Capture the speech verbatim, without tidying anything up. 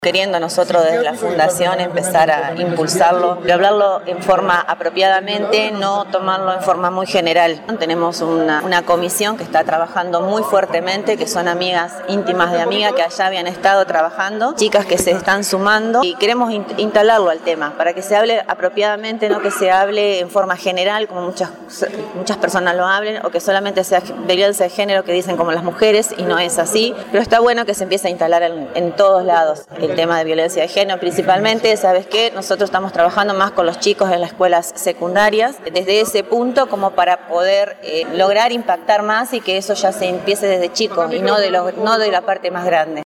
Queriendo nosotros desde la Fundación empezar a impulsarlo, pero hablarlo en forma apropiadamente, no tomarlo en forma muy general. Tenemos una, una comisión que está trabajando muy fuertemente, que son amigas íntimas de amiga que allá habían estado trabajando, chicas que se están sumando y queremos in- instalarlo al tema para que se hable apropiadamente, no que se hable en forma general como muchas, muchas personas lo hablen o que solamente sea de violencia de género que dicen como las mujeres y no es así, pero está bueno que se empiece a instalar en, en todos lados. El tema de violencia de género principalmente, ¿sabes qué? Nosotros estamos trabajando más con los chicos en las escuelas secundarias, desde ese punto como para poder eh, lograr impactar más y que eso ya se empiece desde chicos y no de, los, no de la parte más grande.